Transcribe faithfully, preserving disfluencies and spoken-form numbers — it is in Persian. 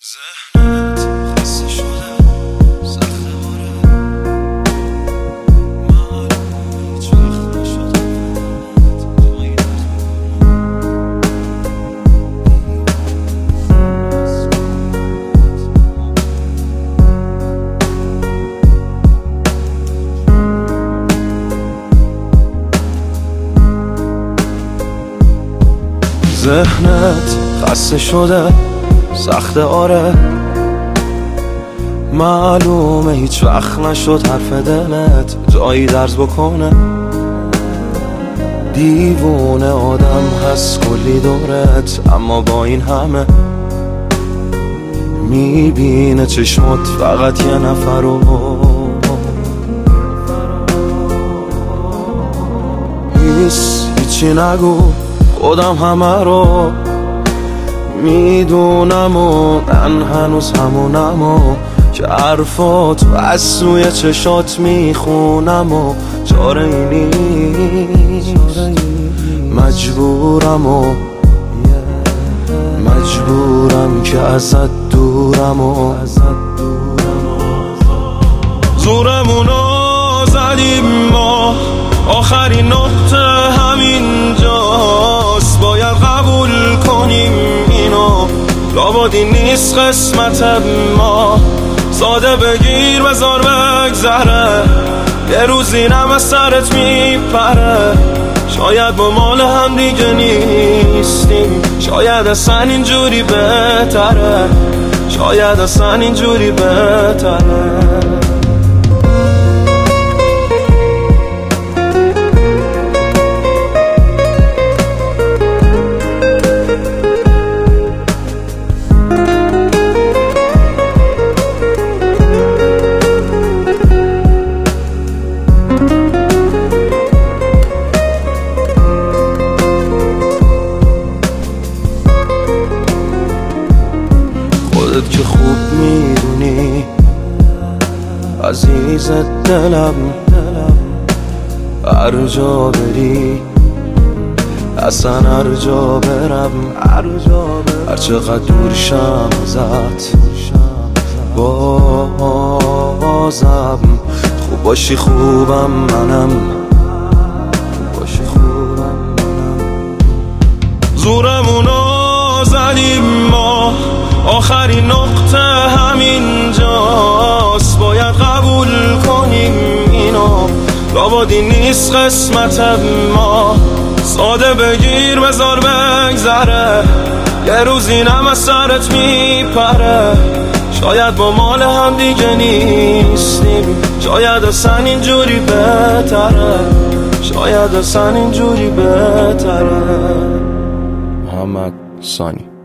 ذهنت خسته شده سخته آره معلومه هیچ وقت نشده جایی ذهنت خسته شده سخته آره معلومه هیچ وقت نشد حرف دلت جایی درز بکنه دیوونه آدم هست کلی دورت اما با این همه میبینه چشمات فقط یه نفر رو هیچ هیچی نگو خودم همه رو میدونم و من هنوز همونم و که حرفات از روی چشات میخونم و چاره ای نیست مجبورم و مجبورم که ازت دورم و زورمونو زدیم ما آخرین نقطه همینجاست باید قبول کنیم اینو لابدی نیست قسمت ما ساده بگیر بذار بگذره یه روز اینم از سرت میپره شاید با مال هم دیگه نیستیم شاید اصلا اینجوری بهتره شاید اصلا اینجوری بهتره خودت که خوب میدونی عزیز دلم هر جا بری اصلا هر جا برم هر چقدر دور شم ازت بازم خوب باشی خوبم منم خوب باشی خوبم منم زورمونو زدیم ما آخرین نقطه همینجاست باید قبول کنیم اینو لابدی نیست قسمت ما ساده بگیر بذار بگذره یه روز اینم از سرت میپره شاید با مال هم دیگه نیستیم شاید اصلا اینجوری بهتره شاید اصلا اینجوری بهتره. محمد ثانی.